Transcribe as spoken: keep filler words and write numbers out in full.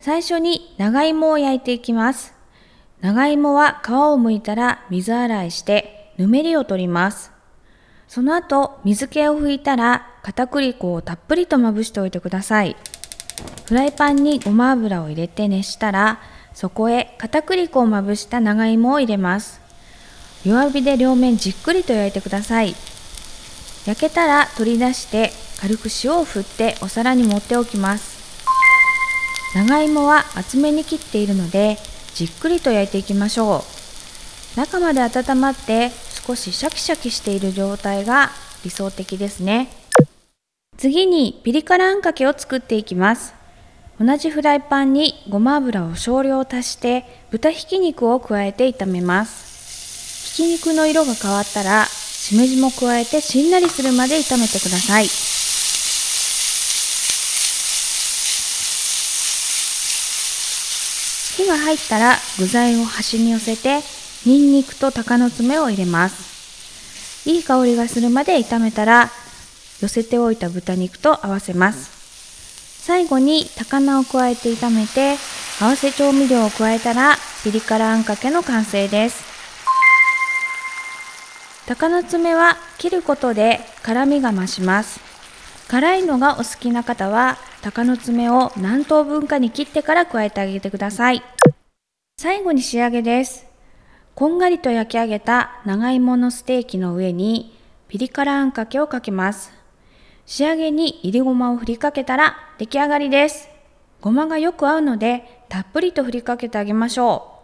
最初に長芋を焼いていきます。長芋は皮を剥いたら水洗いしてぬめりを取ります。その後水気を拭いたら片栗粉をたっぷりとまぶしておいてください。フライパンにごま油を入れて熱したら、そこへ片栗粉をまぶした長芋を入れます。弱火で両面じっくりと焼いてください。焼けたら取り出して軽く塩を振ってお皿に盛っておきます。長芋は厚めに切っているのでじっくりと焼いていきましょう。中まで温まって少しシャキシャキしている状態が理想的ですね。次にピリ辛あんかけを作っていきます。同じフライパンにごま油を少量足して豚ひき肉を加えて炒めます。ひき肉の色が変わったらしめじも加えてしんなりするまで炒めてください。火が入ったら具材を端に寄せてにんにくと鷹の爪を入れます。いい香りがするまで炒めたら寄せておいた豚肉と合わせます。最後に高菜を加えて炒めて合わせ調味料を加えたらピリ辛あんかけの完成です。鷹の爪は切ることで辛みが増します。辛いのがお好きな方は鷹の爪を何等分かに切ってから加えてあげてください。最後に仕上げです。こんがりと焼き上げた長芋のステーキの上にピリ辛あんかけをかけます。仕上げにいりごまを振りかけたら出来上がりです。ごまがよく合うのでたっぷりと振りかけてあげましょう。